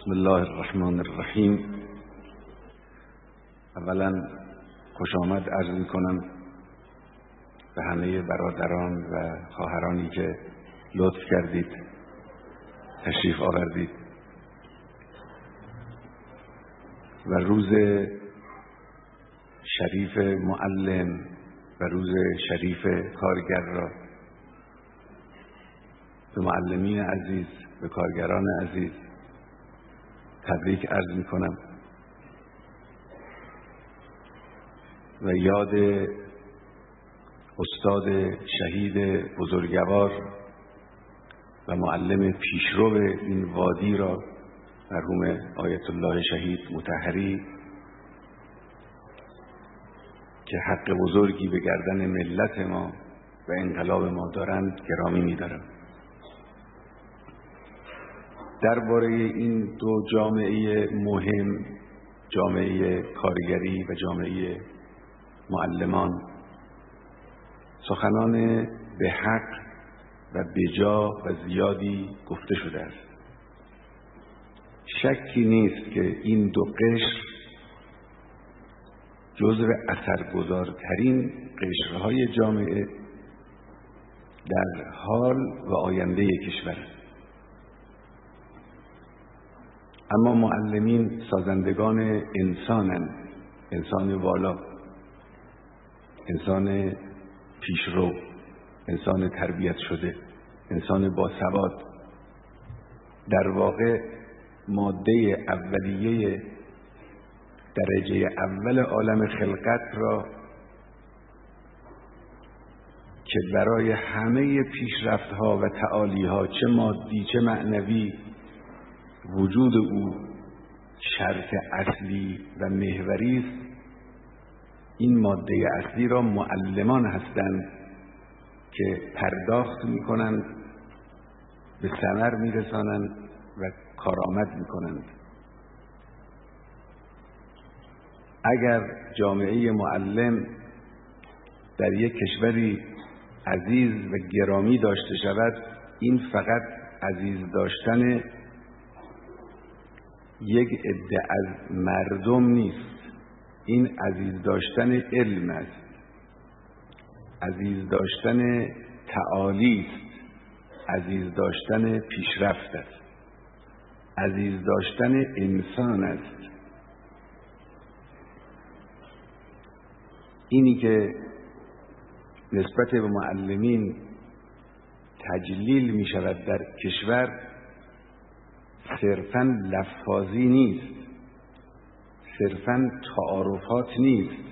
بسم الله الرحمن الرحیم. اولا خوش آمد عرض می‌کنم به همه برادران و خواهرانی که لطف کردید تشریف آوردید و روز شریف معلم و روز شریف کارگر را به معلمین عزیز، به کارگران عزیز تبریک عرض می‌کنم و یاد استاد شهید بزرگوار و معلم پیشرو این وادی را مرحوم آیت الله شهید مطهری که حق بزرگی به گردن ملت ما و انقلاب ما دارند گرامی می‌دارم. درباره این دو جامعه مهم، جامعه کارگری و جامعه معلمان، سخنان به حق و بجا و زیادی گفته شده است. شکی نیست که این دو قشر جزو اثرگذارترین قشرهای جامعه در حال و آینده کشور است. اما معلمین سازندگان انسانند، انسان والا، انسان پیشرو، انسان تربیت شده، انسان باسواد. در واقع ماده اولیه درجه اول عالم خلقت را که برای همه پیشرفت‌ها و تعالی‌ها چه مادی چه معنوی وجود او شرط اصلی و محوری است، این ماده اصلی را معلمان هستند که پرداخت می‌کنند، به ثمر می‌رسانند و کارآمد می‌کنند. اگر جامعه معلم در یک کشوری عزیز و گرامی داشته شود، این فقط عزیز داشتن یک عده از مردم نیست، این عزیز داشتن علم است، عزیز داشتن تعالی است، عزیز داشتن پیشرفت است، عزیز داشتن انسان است. اینی که نسبت به معلمین تجلیل می شود در کشور صرفاً لفاظی نیست، صرفاً تعارفات نیست.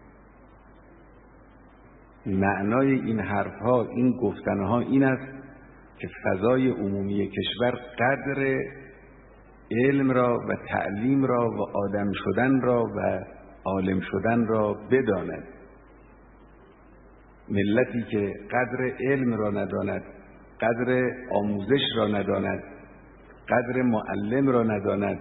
معنای این حرفها، این گفتنها این است که فضای عمومی کشور قدر علم را و تعلیم را و آدم شدن را و عالم شدن را بداند. ملتی که قدر علم را نداند، قدر آموزش را نداند، قدر معلم را نداند،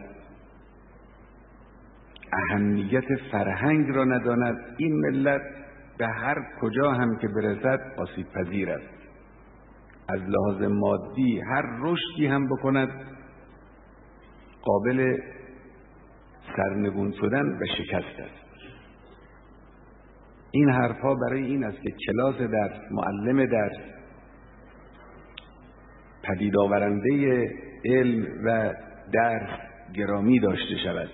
اهمیت فرهنگ را نداند، این ملت به هر کجا هم که برسد آسیب پذیر است. از لحاظ مادی هر رشدی هم بکند قابل سرنگون شدن و شکست است. این حرفها برای این است که کلاس درس، معلم درس، پدید آورنده علم و درس گرامی داشته شود.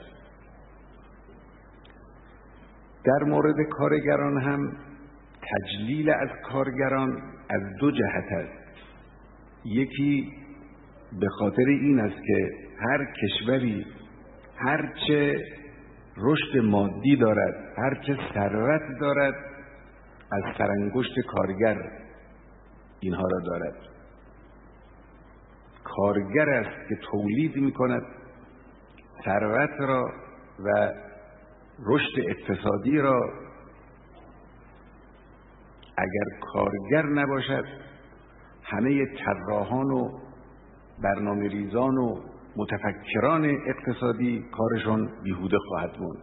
در مورد کارگران هم تجلیل از کارگران از دو جهت است. یکی به خاطر این است که هر کشوری هرچه رشد مادی دارد، هرچه ثروت دارد، از سرانگشت کارگر اینها را دارد. کارگر است که تولید می‌کند ثروت را و رشد اقتصادی را. اگر کارگر نباشد، همه طراحان و برنامه‌ریزان و متفکران اقتصادی کارشون بیهوده خواهد موند.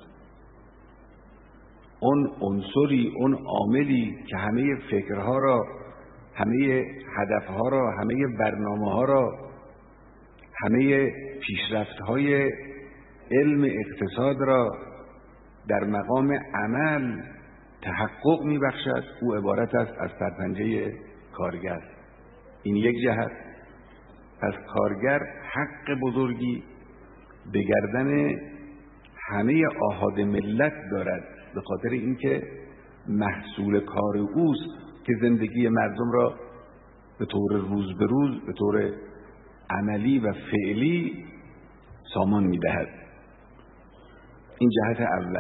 اون عنصری، اون عاملی که همه فکرها را، همه هدفها را، همه برنامه‌ها را، همه پیشرفت‌های علم اقتصاد را در مقام عمل تحقق می‌بخشد، او عبارت است از سرپنجه کارگر. این یک جهت. پس کارگر حق بزرگی به گردن همه آحاد ملت دارد، به خاطر اینکه محصول کار اوست که زندگی مردم را به طور روز به روز، به طور عملی و فعلی سامان می‌دهد. این جهت اول.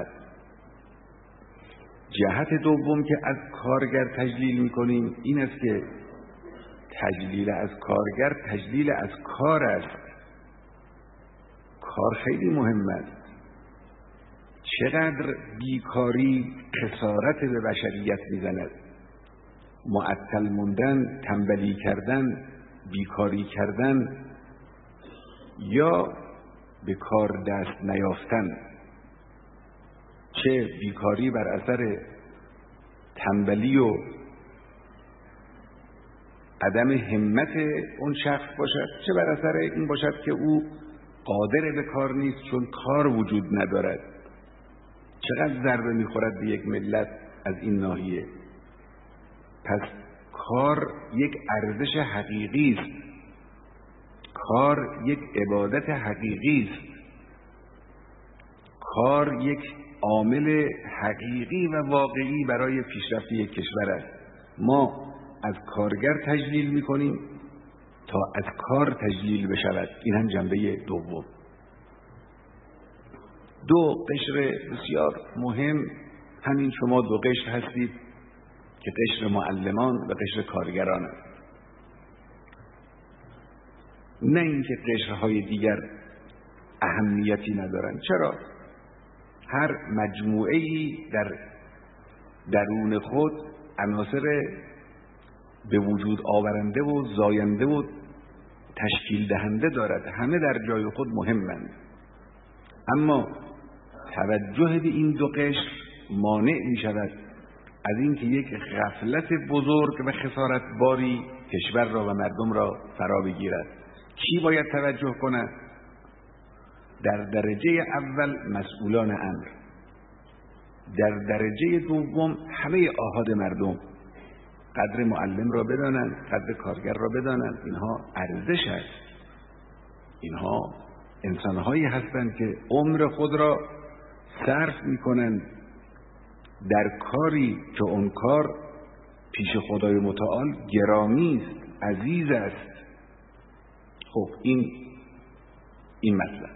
جهت دوم که از کارگر تجلیل می‌کنیم این است که تجلیل از کارگر تجلیل از کار است. کار خیلی مهم است. چقدر بیکاری خسارت به بشریت می‌زند. معطل موندن، تنبلی کردن، بیکاری کردن یا به کار دست نیافتن، چه بیکاری بر اثر تنبلی و عدم همت اون شخص باشد، چه بر اثر این باشد که او قادر به کار نیست چون کار وجود ندارد. چقدر ضربه میخورد به یک ملت از این ناحیه. پس کار یک ارزش حقیقی است. کار یک عبادت حقیقی است. کار یک عامل حقیقی و واقعی برای پیشرفت یک کشور است. ما از کارگر تجلیل می‌کنیم تا از کار تجلیل بشود. این هم جنبه دوم. دو قشر بسیار مهم، همین شما دو قشر هستید که قشر معلمان و قشر کارگران است. نه اینکه قشرهای دیگر اهمیتی ندارند. چرا؟ هر مجموعه‌ای در درون خود عناصر به وجود آورنده و زاینده و تشکیل دهنده دارد. همه در جای خود مهمند. اما توجه به این دو قشر مانع می شود از اینکه یک غفلت بزرگ و خسارت باری کشور را و مردم را فرا بگیرد. کی باید توجه کند؟ در درجه اول مسئولان امر، در درجه دوم همه آحاد مردم. قدر معلم را بدانند، قدر کارگر را بدانند. اینها ارزش است. اینها انسانهایی هستند که عمر خود را صرف می‌کنند در کاری که اون کار پیش خدای متعال گرامی است، عزیز است. خب این مطلب.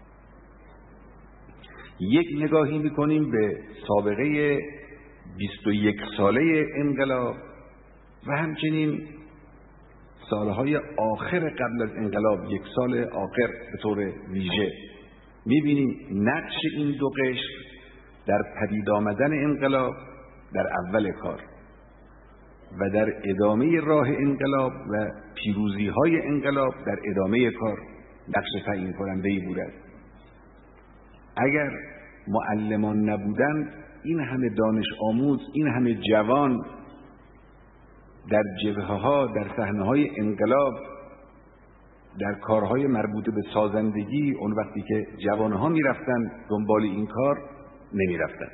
یک نگاهی می‌کنیم به سابقه 21 ساله انقلاب و همچنین سالهای آخر قبل از انقلاب، یک سال آخر به طور ویژه. می‌بینیم نقش این دو قشر در پدید آمدن انقلاب در اول کار و در ادامه راه انقلاب و پیروزی‌های انقلاب در ادامه کار نقش تعیین کننده‌ای بوده. اگر معلمان نبودند، این همه دانش آموز، این همه جوان در جبهه‌ها، در صحنه‌های انقلاب، در کارهای مربوط به سازندگی، اون وقتی که جوانها می‌رفتن دنبال این کار نمی‌رفتن.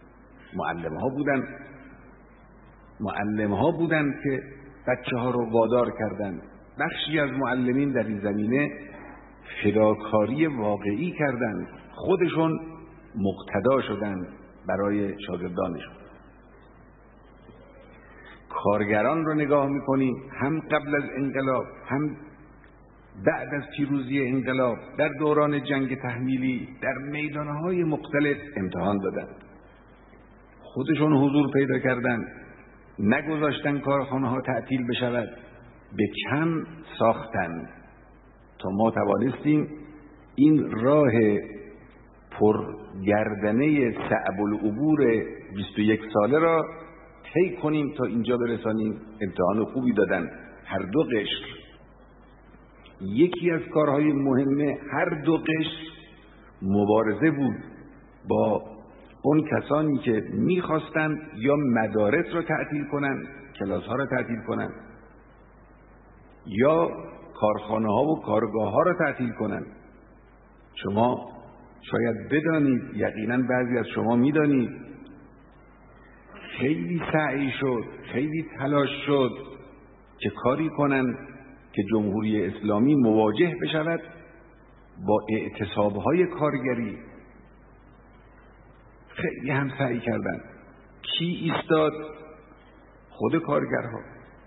معلم‌ها بودن که بچه‌ها رو وادار کردند. بخشی از معلمین در این زمینه فداکاری واقعی کردند، خودشون مقتدا شدند برای شاگردانشون. کارگران رو نگاه میکنیم، هم قبل از انقلاب هم بعد از پیروزی انقلاب، در دوران جنگ تحمیلی در میدانهای مختلف امتحان دادند. خودشون حضور پیدا کردند، نگذاشتن کارخانه ها تعطیل بشود، به کم ساختند تا ما توانستیم این راه پرگردنه صعب العبور 21 ساله را طی کنیم تا اینجا برسانیم. امتحان خوبی دادن هر دو قشر. یکی از کارهای مهمه هر دو قشر مبارزه بود با اون کسانی که میخواستند یا مدارس را تعطیل کنند، کلاس ها را تعطیل کنند، یا کارخانه ها و کارگاه ها را تعطیل کنند. شما شاید بدانید، یقینا بعضی از شما میدانید، خیلی سعی شد، خیلی تلاش شد که کاری کنند که جمهوری اسلامی مواجه بشود با اعتصاب‌های کارگری. خیلی هم سعی کردند. کی ایستاد؟ خود کارگرها.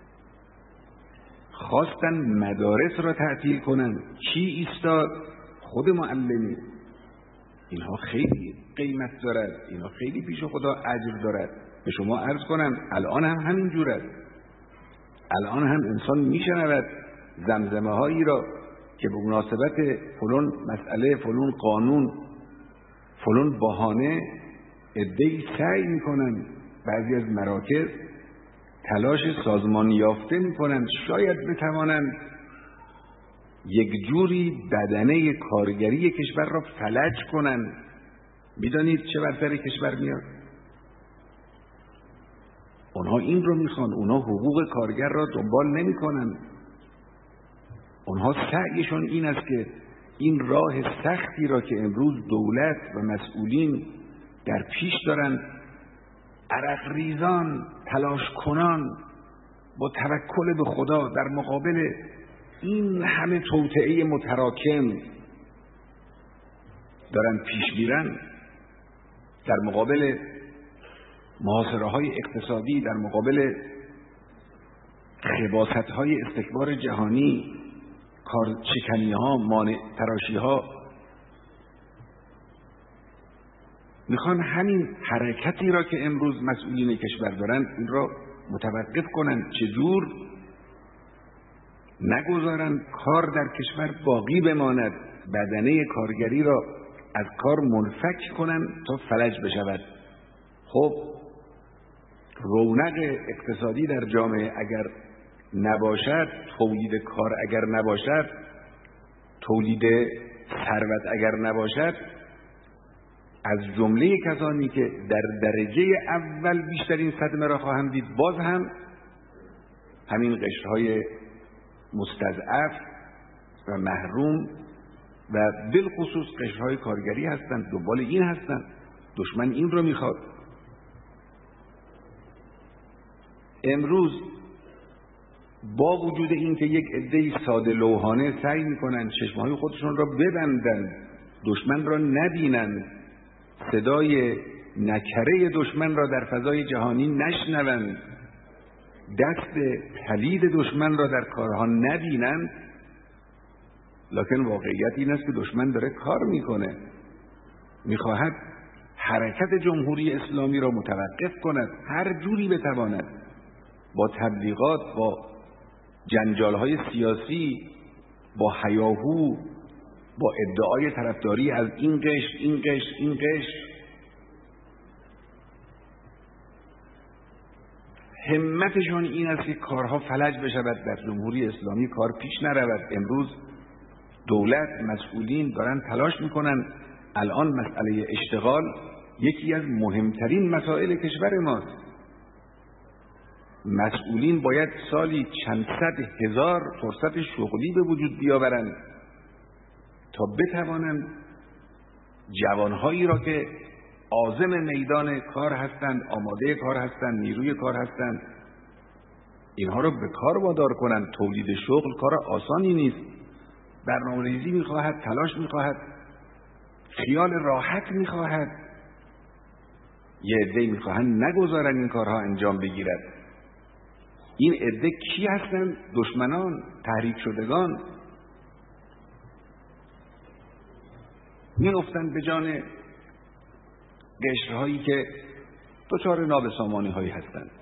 خواستن مدارس را تعطیل کنند. کی ایستاد؟ خود معلمین. اینها خیلی قیمت دارد، اینها خیلی پیش خدا اجر دارد. به شما عرض کنم الان هم همین جور است. الان هم انسان میشنود زمزمه هایی را که به مناسبت فلان مسئله، فلان قانون، فلان بهانه عده‌ای سعی میکنن، بعضی از مراکز تلاش سازمان یافته میکنن شاید بتوانند یک جوری بدنه کارگری کشور را فلج کنند. میدانید چه بر سر کشور میاد؟ اونها این رو میخوان، اونها حقوق کارگر را دنبال نمیکنن. اونها سعیشون این است که این راه سختی را که امروز دولت و مسئولین در پیش دارند، عرق ریزان، تلاش کنان، با توکل به خدا در مقابل این همه توطئه متراکم دارن پیش میرن، در مقابل محاصره‌های اقتصادی، در مقابل خباثت‌های استکبار جهانی، کارشکنی‌ها، مانع تراشی‌ها، میخوان همین حرکتی را که امروز مسئولین کشور دارند این را متوقف کنند. چجور؟ نگذارند کار در کشور باقی بماند، بدنه کارگری را از کار منفک کنند تا فلج بشود. خب رونق اقتصادی در جامعه اگر نباشد، تولید کار اگر نباشد، تولید ثروت اگر نباشد، از جمله کسانی که در درجه اول بیشترین صدمه را خواهند دید باز هم همین قشرهای مستضعف و محروم و بالخصوص قشرهای کارگری هستند. دنبال این هستند. دشمن این رو میخواد. امروز با وجود این که یک عده ساده لوحانه سعی میکنند چشمهای خودشون را ببندند، دشمن را نبینند، صدای نکره دشمن را در فضای جهانی نشنوند، دست پلید دشمن را در کارها نبینند، لکن واقعیت این است که دشمن داره کار میکنه، میخواهد حرکت جمهوری اسلامی را متوقف کند هر جوری بتواند، با تبلیغات، با جنجالهای سیاسی، با هیاهو، با ادعای طرفداری از این قشر، این قشر، این قشر. همتشون این است که کارها فلج بشود، در جمهوری اسلامی کار پیش نرود. امروز دولت، مسئولین دارن تلاش میکنن. الان مسئله اشتغال یکی از مهمترین مسائل کشور ماست. مسئولین باید سالی چند صد هزار فرصت شغلی به وجود بیاورند تا بتوانند جوانهایی را که عازم میدان کار هستند، آماده کار هستند، نیروی کار هستند، اینها را به کار وادار کنند. تولید شغل کار آسانی نیست. برنامه‌ریزی میخواهد، تلاش میخواهد، خیال راحت میخواهد. یه عده میخواهند نگذارن این کارها انجام بگیرد. این عده کی هستند؟ دشمنان، تحریک شدگان. میافتند به جان قشرهایی که دچار نابسامانی هایی هستند.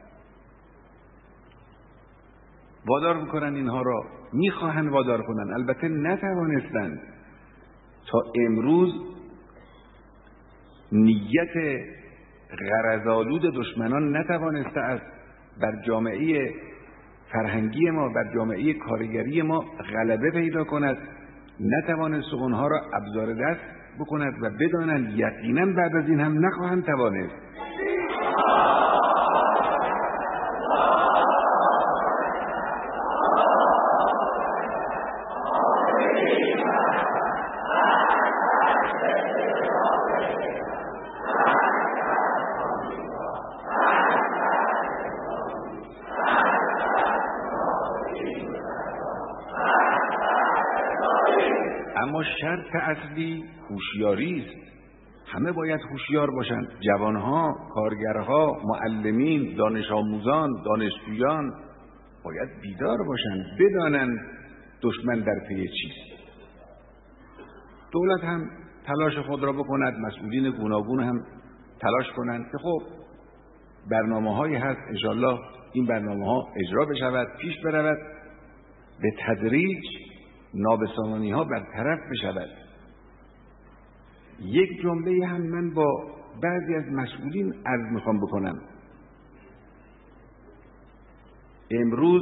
وادار میکنن اینها را، میخواهند وادار کنن، البته نتوانستند. تا امروز نیت غرض‌آلود دشمنان نتوانسته است بر جامعه فرهنگی ما، بر جامعه کارگری ما غلبه پیدا کند، نتوانست اونها را ابزار دست بکند و بدانند یقینا بعد از این هم نخواهند توانست. اما شرط اصلی هوشیاری است. همه باید هوشیار باشند، جوانها، کارگرها، معلمین، دانش آموزان، دانشجویان باید بیدار باشند، بدانند دشمن در پی چیست. دولت هم تلاش خود را بکند، مسئولین گوناگون هم تلاش کنند که خب برنامه‌هایی هست، انشالله این برنامه‌ها اجرا بشود، پیش برود، به تدریج نابسامانی‌ها برطرف بشود. یک جمله هم من با بعضی از مسئولین عرض میخوام بکنم. امروز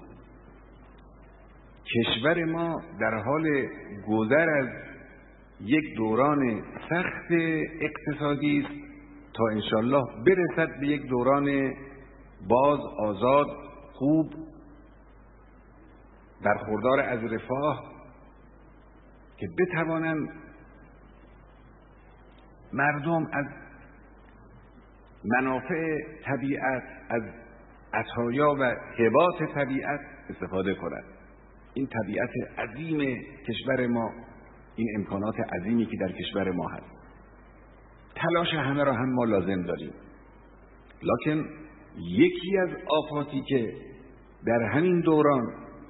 کشور ما در حال گذر از یک دوران سخت اقتصادی است تا انشالله برسد به یک دوران باز، آزاد، خوب، برخوردار از رفاه، که بتوانند مردم از منافع طبیعت، از عطایا و هبات طبیعت استفاده کنند. این طبیعت عظیم کشور ما، این امکانات عظیمی که در کشور ما هست، تلاش همه را هم ما لازم داریم. لکن یکی از آفاتی که در همین دوران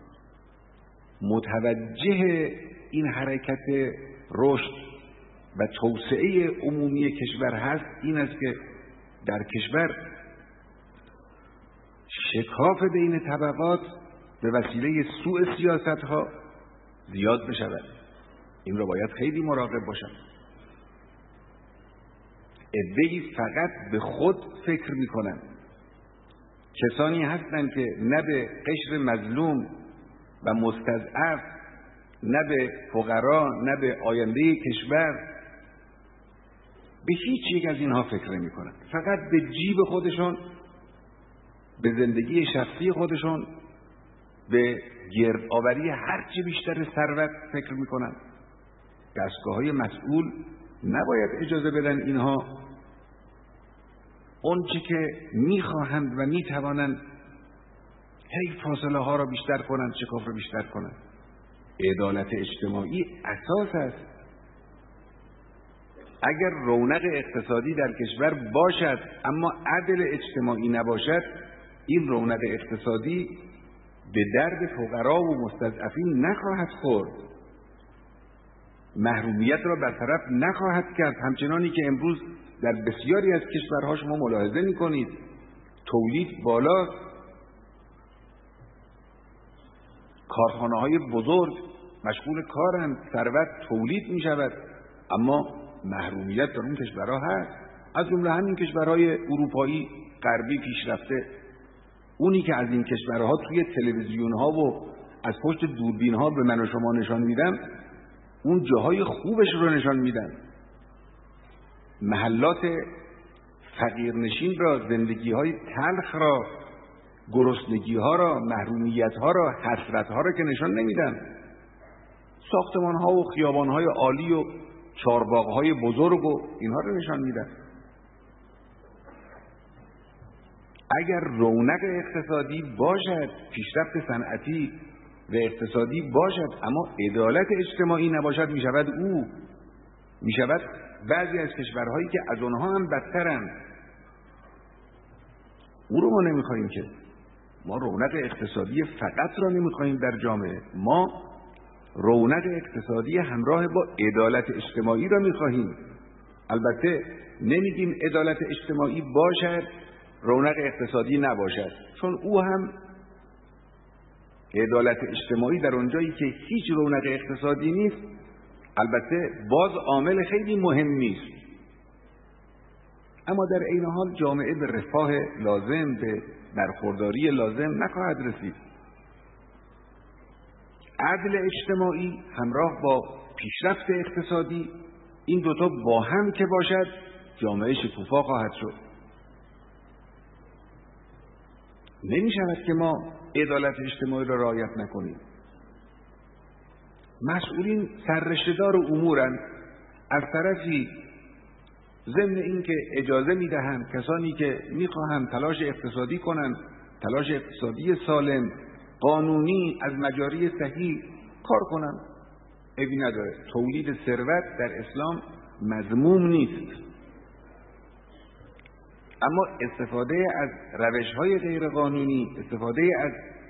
متوجه این حرکت رشد و توسعه عمومی کشور هست، این است که در کشور شکاف بین طبقات به وسیله سوء سیاست‌ها زیاد بشود. این را باید خیلی مراقب باشند. عده‌ای فقط به خود فکر می‌کنند. کسانی هستند که نه به قشر مظلوم و مستضعف، نه به فقرا، نه به آینده کشور، به هیچ یک از اینها فکر نمی‌کنند. فقط به جیب خودشون، به زندگی شخصی خودشون، به گردآوری هرچی بیشتر ثروت فکر می‌کنند. دستگاه‌های مسئول نباید اجازه بدن اینها اون چی که می‌خواهند و می‌توانند هی فاصله ها را بیشتر کنند، شکاف را بیشتر کنند. عدالت اجتماعی اساس است. اگر رونق اقتصادی در کشور باشد اما عدل اجتماعی نباشد، این رونق اقتصادی به درد فقرا و مستضعفین نخواهد خورد، محرومیت را برطرف نخواهد کرد. همچنانی که امروز در بسیاری از کشورها شما ملاحظه می‌کنید تولید بالا، کارخانه‌های بزرگ مشغول کارند، ثروت تولید می‌شود، اما محرومیت در اون کشورها هست. از جمله همین کشورهای اروپایی غربی پیشرفته، اونی که از این کشورها توی تلویزیون‌ها و از پشت دوربین‌ها به من و شما نشان میدن، اون جاهای خوبش رو نشان میدن. محلات فقیرنشین را، زندگی‌های تلخ را، گرسنگی‌ها را، محرومیت‌ها را، حسرت‌ها را که نشان نمیدن. ساختمان‌ها و خیابان‌های عالی و چارباغ‌های بزرگ و اینها رو نشان میدن. اگر رونق اقتصادی باشد، پیشرفت صنعتی و اقتصادی باشد، اما عدالت اجتماعی نباشد، میشود بعضی از کشورهایی که از اونها هم بدترند. او رو ما نمیخواهیم که. ما رونق اقتصادی فقط را نمیخواهیم در جامعه، ما رونق اقتصادی همراه با عدالت اجتماعی را میخواهیم. البته نمیگیم عدالت اجتماعی باشد رونق اقتصادی نباشد، چون او هم عدالت اجتماعی در اونجایی که هیچ رونق اقتصادی نیست البته باز عامل خیلی مهمی است، اما در عین حال جامعه به رفاه لازم، به برخورداری لازم نخواهد رسید. عدل اجتماعی همراه با پیشرفت اقتصادی، این دوتا با هم که باشد جامعه شکوفا خواهد شد. نمی شود که ما عدالت اجتماعی را رعایت نکنیم. مسئولین سررشته‌دار امورند، از طرفی ضمن این که اجازه میدهند کسانی که میخواهند تلاش اقتصادی کنند، تلاش اقتصادی سالم، قانونی، از مجاری صحیح کار کنند، عیبی نداره. تولید ثروت در اسلام مذموم نیست، اما استفاده از روش‌های غیرقانونی، استفاده از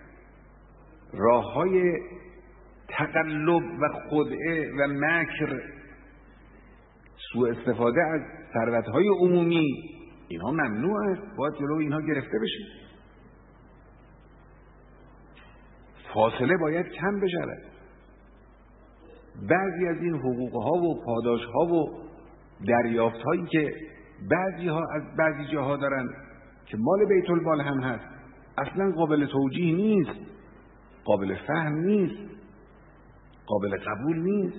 راه‌های تقلب و خدعه و مکر، سوء استفاده از ثروت‌های عمومی، اینها ممنوع است. باید جلوی اینها گرفته بشه. فاصله باید کم بشود. بعضی از این حقوق‌ها و پاداش‌ها و دریافت‌هایی که بعضی‌ها از بعضی جاها دارن که مال بیت المال هم هست، اصلا قابل توجیه نیست، قابل فهم نیست، قابل قبول نیست.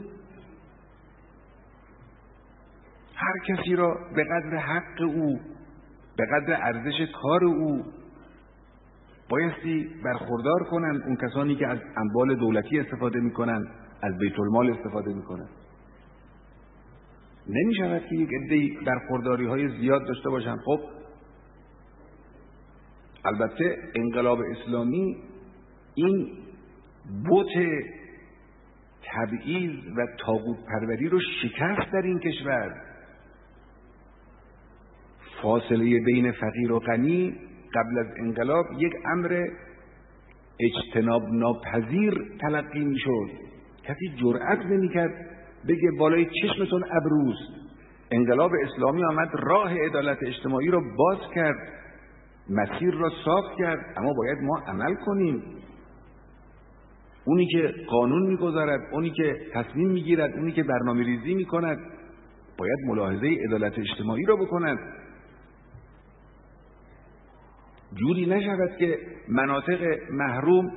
هر کسی را به قدر حق او، به قدر ارزش کار او بایستی برخوردار کنند اون کسانی که از اموال دولتی استفاده میکنن، از بیت المال استفاده میکنن. نمیشود که یک عده‌ای برخورداری های زیاد داشته باشن. خب البته انقلاب اسلامی این بت تبعیض و طاغوت پروری رو شکست در این کشور. فاصله بین فقیر و غنی قبل از انقلاب یک امر اجتناب ناپذیر تلقی میشد. کسی جرأت نمیکرد بگه بالای چشمتون ابروست. انقلاب اسلامی آمد راه عدالت اجتماعی رو باز کرد، مسیر را صاف کرد، اما باید ما عمل کنیم. اونی که قانون میگذارد، اونی که تصمیم میگیرد، اونی که برنامه ریزی میکند باید ملاحظه عدالت اجتماعی را بکند. جوری نشود که مناطق محروم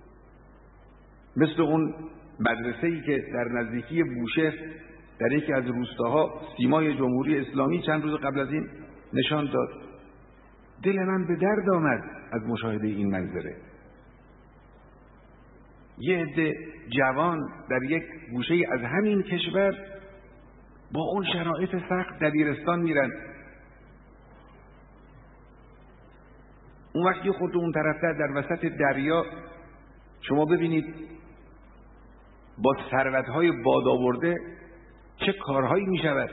مثل اون مدرسه‌ای که در نزدیکی بوشهر در یکی از روستاها سیمای جمهوری اسلامی چند روز قبل از این نشان داد، دل من به درد آمد از مشاهده این منظره. یه عده جوان در یک گوشه از همین کشور با اون شرایط سخت دبیرستان میرن. اون وقتی خود اون طرفتر در وسط دریا شما ببینید با ثروت‌های باد آورده چه کارهایی میشود.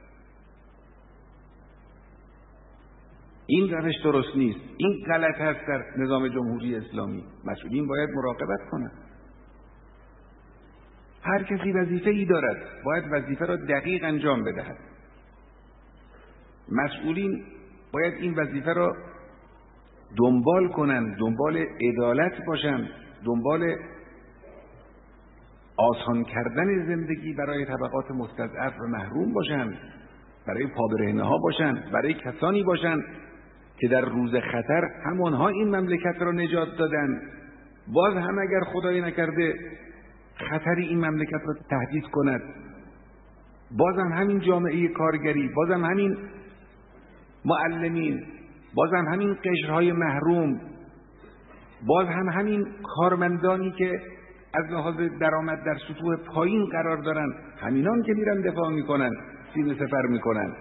این روش درست نیست، این غلط هست در نظام جمهوری اسلامی. مسئولین باید مراقبت کنند. هر کسی وظیفه‌ای دارد، باید وظیفه را دقیق انجام بدهد. مسئولین باید این وظیفه را دنبال کنند، دنبال عدالت باشند، دنبال آسان کردن زندگی برای طبقات مستضعف و محروم باشند، برای پابرهنه ها باشند، برای کسانی باشند که در روز خطر همانها این مملکت را نجات دادند. باز هم اگر خدای نکرده خطری این مملکت را تهدید کند، بازم همین جامعه کارگری، بازم همین معلمین، بازم همین قشرهای محروم، باز هم همین کارمندانی که از لحاظ درآمد در سطوح پایین قرار دارن، همینان که میرن دفاع میکنن، سینه سپر میکنن.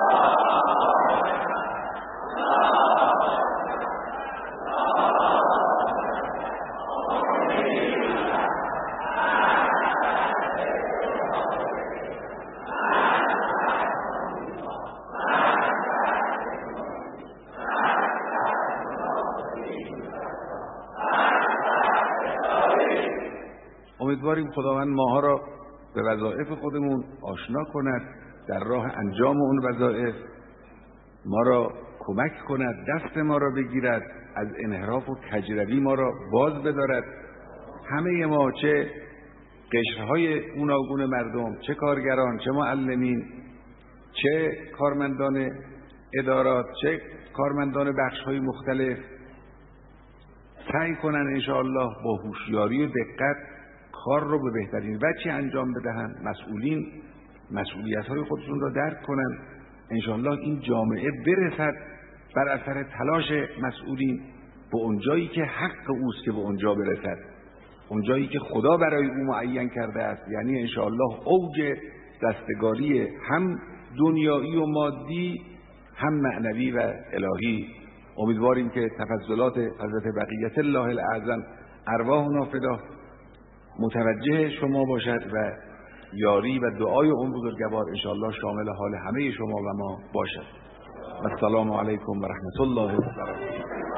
امیدواریم خداوند ماها را به وظایف خودمون آشنا کند، در راه انجام اون وظایف ما را کمک کند، دست ما را بگیرد، از انحراف و کجروی ما را باز بدارد. همه ما، چه قشرهای گوناگون مردم، چه کارگران، چه معلمین، چه کارمندان ادارات، چه کارمندان بخش‌های مختلف، سعی کنند انشاءالله با هوشیاری و دقت کار رو به بهترین وجه انجام بدهند. مسئولین مسئولیت‌های خودشون را درک کنند. انشاءالله این جامعه برسد بر اثر تلاش مسئولین به اون جایی که حق اوست که به اونجا برسد، اون جایی که خدا برای او معین کرده است، یعنی انشاءالله اوج رستگاری هم دنیایی و مادی، هم معنوی و الهی. امیدواریم که تفضلات حضرت بقیت الله الاعظم ارواحنا فدا متوجه شما باشد و یاری و دعای اون بزرگوار انشاءالله شامل حال همه شما و ما باشد. و السلام علیکم و رحمت الله و برکاته.